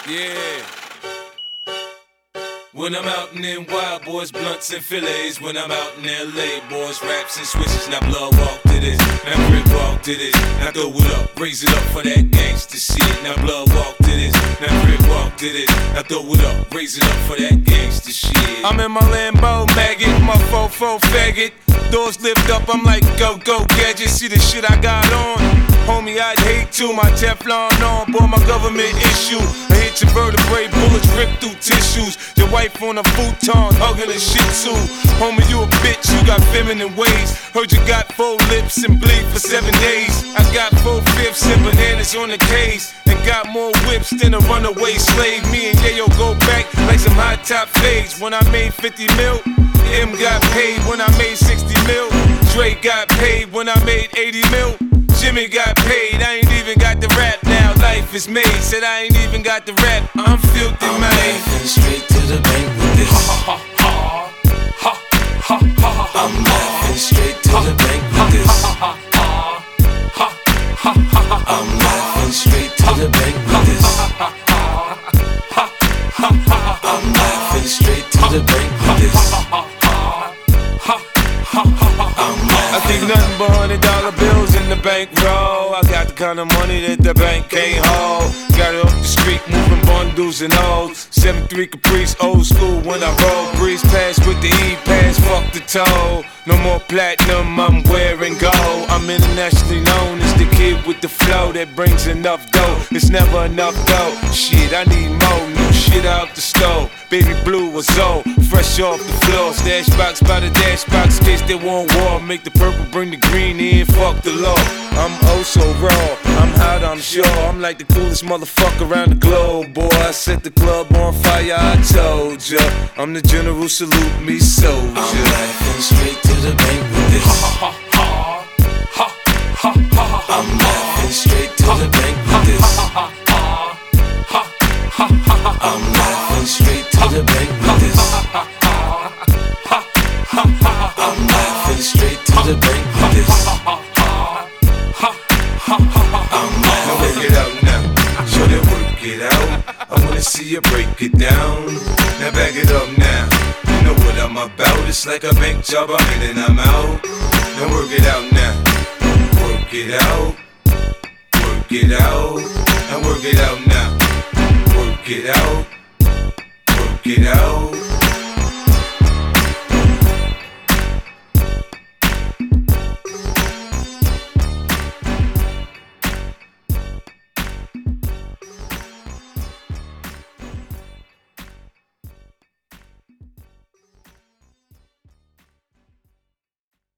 Yeah. When I'm out in them wild boys, blunts and fillets. When I'm out in LA, boys, raps and switches. Now blood walk to this, now grip walk to this. Now throw it up, raise it up for that gangsta shit. Now blood walk to this, now grip walk to this. Now throw it up, raise it up for that gangsta shit. I'm in my Lambo maggot, my fofo faggot. Doors lift up, I'm like go gadget. See the shit I got on, homie, I'd hate to. My Teflon on, boy, my government issue. I hit your vertebrae, bullets rip through tissues. Your wife on a futon, hugging a shih tzu. Homie, you a bitch, you got feminine ways. Heard you got 4 lips and bleed for 7 days. I got 4/5 and bananas on the case. And got more whips than a runaway slave. Me and Yayo go back like some hot top fades. When I made 50 mil, M got paid when I made 60 mil. Dre got paid when I made 80 mil. Jimmy got paid, I ain't even got the rap now. Life is made, said I ain't even got the rap. I'm filthy, I'm man. laughing straight to the bank with this. I'm laughing straight to the bank with this. I'm laughing straight to the bank with this. I'm laughing straight to the bank with this. I think nothing but $100 bills in the bankroll. I got the kind of money that the bank can't hold. Got it off the street, moving bundles and O's. 7-3 Caprice, old school when I roll. Breeze pass with the E-pass, fuck the toll. No more platinum, I'm wearing gold. I'm internationally known as the kid with the flow that brings enough dough. It's never enough dough. Shit, I need more new shit out the stove. Baby blue was old, fresh off the floor. Stash box by the dash box, case they want war. Make the purple, bring the green in, fuck the law. I'm oh so raw, I'm hot, I'm sure. I'm like the coolest motherfucker around the globe, boy. I set the club on fire, I told ya. I'm the general, salute me, soldier. I'm laughing straight to the bank with this. I'm laughing straight to the bank with this. I'm laughing straight to the bank with this. I'm laughing straight to the bank with this. I'm Now work it out now, show that work it out. I wanna see you break it down. Now back it up now, you know what I'm about. It's like a bank job, I'm in and I'm out. Now work it out now, work it out, work it out. Now work it out now, work it out, work it out.